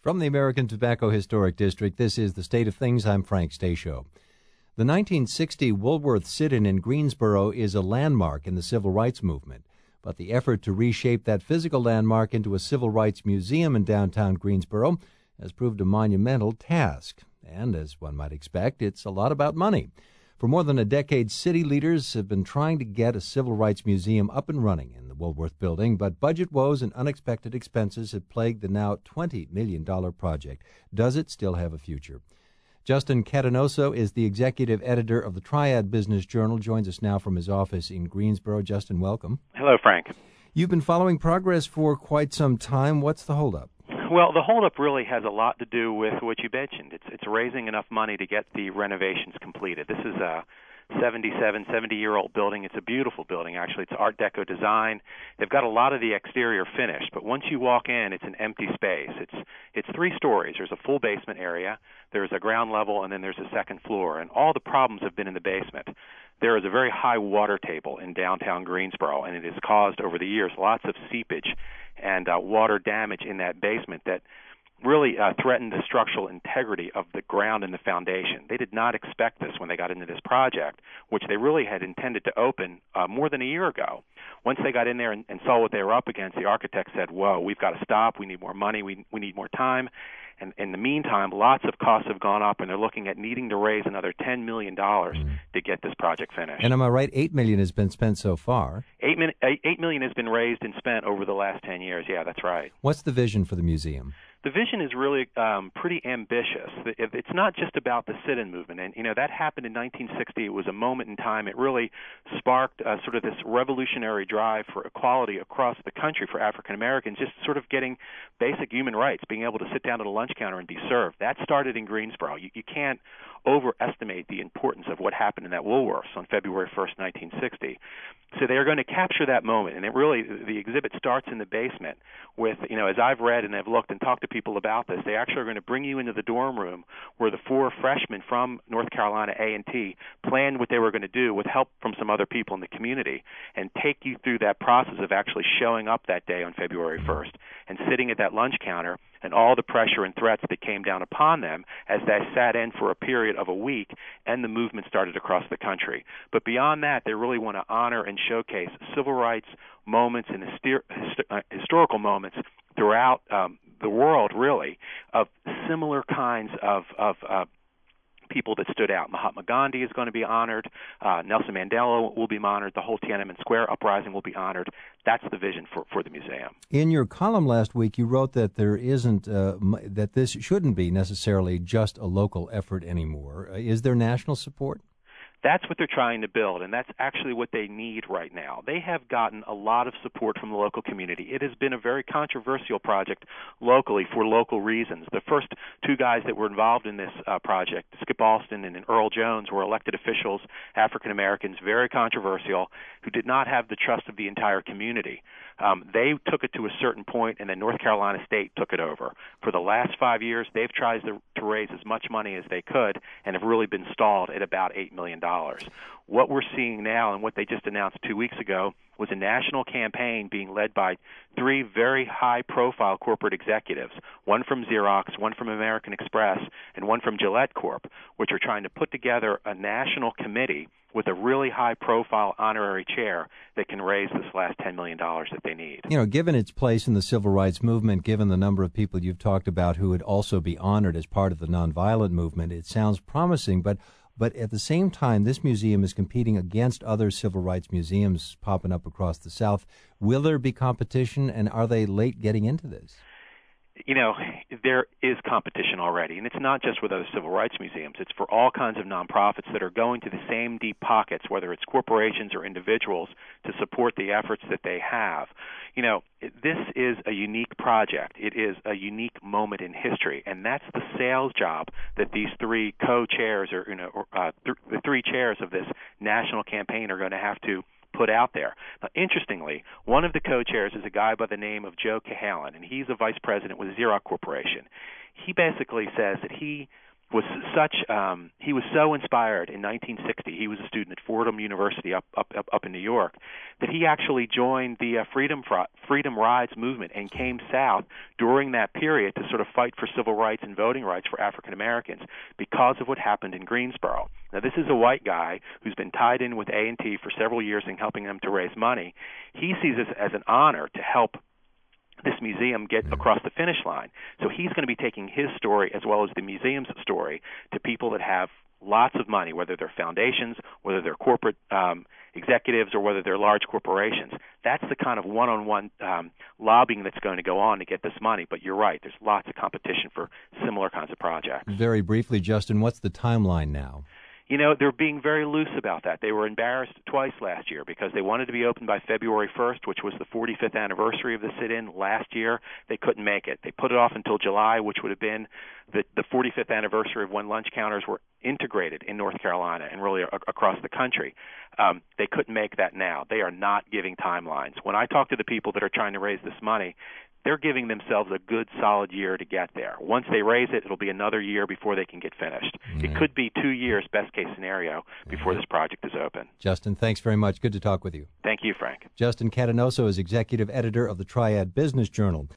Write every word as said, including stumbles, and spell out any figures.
From the American Tobacco Historic District, this is The State of Things. I'm Frank Stasio. The nineteen sixty Woolworth sit-in in Greensboro is a landmark in the civil rights movement. But the effort to reshape that physical landmark into a civil rights museum in downtown Greensboro has proved a monumental task. And as one might expect, it's a lot about money. For more than a decade, city leaders have been trying to get a civil rights museum up and running in the Woolworth building, but budget woes and unexpected expenses have plagued the now twenty million dollars project. Does it still have a future? Justin Catanoso is the executive editor of the Triad Business Journal, joins us now from his office in Greensboro. Justin, welcome. Hello, Frank. You've been following progress for quite some time. What's the holdup? Well, the holdup really has a lot to do with what you mentioned. It's it's raising enough money to get the renovations completed. This is a seventy-seven, seventy-year-old building. It's a beautiful building, actually. It's Art Deco design. They've got a lot of the exterior finished, but once you walk in, it's an empty space. It's it's three stories. There's a full basement area, there's a ground level, and then there's a second floor, and all the problems have been in the basement. There is a very high water table in downtown Greensboro, and it has caused, over the years, lots of seepage and uh, water damage in that basement that really uh, threatened the structural integrity of the ground and the foundation. They did not expect this when they got into this project, which they really had intended to open uh, more than a year ago. Once they got in there and, and saw what they were up against, the architect said, whoa, we've got to stop, we need more money, we, we need more time. And in the meantime, lots of costs have gone up, and they're looking at needing to raise another ten million dollars mm. to get this project finished. And am I right, eight million dollars has been spent so far? Eight, min- eight million dollars has been raised and spent over the last ten years. Yeah, that's right. What's the vision for the museum? The vision is really um, pretty ambitious. It's not just about the sit-in movement. And, you know, that happened in nineteen sixty. It was a moment in time. It really sparked uh, sort of this revolutionary drive for equality across the country for African Americans, just sort of getting basic human rights, being able to sit down at a lunch counter and be served. That started in Greensboro. You, you can't overestimate the importance of what happened in that Woolworths on February first, nineteen sixty. So they are going to capture that moment, and it really, the exhibit starts in the basement with, you know, as I've read and I've looked and talked to people about this, they actually are going to bring you into the dorm room where the four freshmen from North Carolina A and T planned what they were going to do with help from some other people in the community and take you through that process of actually showing up that day on February first and sitting at that lunch counter and all the pressure and threats that came down upon them as they sat in for a period of a week and the movement started across the country. But beyond that, they really want to honor and showcase civil rights moments and hyster- hist- uh, historical moments throughout um, the world, really, of similar kinds of, of uh, people that stood out. Mahatma Gandhi is going to be honored. Uh, Nelson Mandela will be honored. The whole Tiananmen Square uprising will be honored. That's the vision for, for the museum. In your column last week, you wrote that there isn't uh, that this shouldn't be necessarily just a local effort anymore. Uh, is there national support? That's what they're trying to build, and that's actually what they need right now. They have gotten a lot of support from the local community. It has been a very controversial project locally for local reasons. The first two guys that were involved in this uh, project, Skip Alston and Earl Jones, were elected officials, African Americans, very controversial, who did not have the trust of the entire community. Um, they took it to a certain point, and then North Carolina State took it over. For the last five years, they've tried to, to raise as much money as they could and have really been stalled at about eight million dollars. What we're seeing now and what they just announced two weeks ago was a national campaign being led by three very high-profile corporate executives, one from Xerox, one from American Express, and one from Gillette Corp, which are trying to put together a national committee with a really high-profile honorary chair that can raise this last ten million dollars that they need. You know, given its place in the civil rights movement, given the number of people you've talked about who would also be honored as part of the nonviolent movement, it sounds promising, but But at the same time, this museum is competing against other civil rights museums popping up across the South. Will there be competition, and are they late getting into this? You know, there is competition already, and it's not just with other civil rights museums. It's for all kinds of nonprofits that are going to the same deep pockets, whether it's corporations or individuals, to support the efforts that they have. You know, this is a unique project. It is a unique moment in history, and that's the sales job that these three co-chairs, or you know, or, uh, th- the three chairs of this national campaign are going to have to put out there. Now, interestingly, one of the co-chairs is a guy by the name of Joe Cahalan, and he's a vice president with Xerox Corporation. He basically says that he was such um, he was so inspired in nineteen sixty. He was a student at Fordham University up up up, up in New York, that he actually joined the uh, Freedom Fr- Freedom Rides movement and came south during that period to sort of fight for civil rights and voting rights for African Americans because of what happened in Greensboro. Now, this is a white guy who's been tied in with A and T for several years and helping them to raise money. He sees this as an honor to help this museum get across the finish line. So he's going to be taking his story as well as the museum's story to people that have lots of money, whether they're foundations, whether they're corporate um, executives, or whether they're large corporations. That's the kind of one-on-one um, lobbying that's going to go on to get this money. But you're right, there's lots of competition for similar kinds of projects. Very briefly, Justin, what's the timeline now? You know, they're being very loose about that. They were embarrassed twice last year because they wanted to be open by February first, which was the forty-fifth anniversary of the sit-in last year. They couldn't make it. They put it off until July, which would have been the, the forty-fifth anniversary of when lunch counters were integrated in North Carolina and really a- across the country. Um, they couldn't make that now. They are not giving timelines. When I talk to the people that are trying to raise this money, they're giving themselves a good, solid year to get there. Once they raise it, it'll be another year before they can get finished. Mm-hmm. It could be two years, best case scenario, before mm-hmm. this project is open. Justin, thanks very much. Good to talk with you. Thank you, Frank. Justin Catanoso is executive editor of the Triad Business Journal.